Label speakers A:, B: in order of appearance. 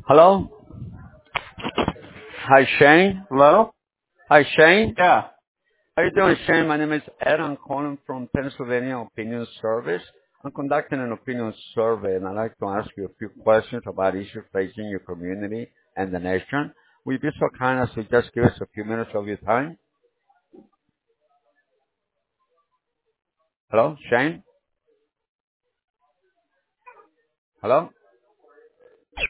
A: Hello? Hi, Shane.
B: Hello?
A: Hi, Shane.
B: Yeah.
A: How you doing, Shane? My name is Ed. I'm calling from Pennsylvania Opinion Service. I'm conducting an opinion survey, and I'd like to ask you a few questions about issues facing your community and the nation. Will you be so kind as to just give us a few minutes of your time? Hello, Shane? Hello?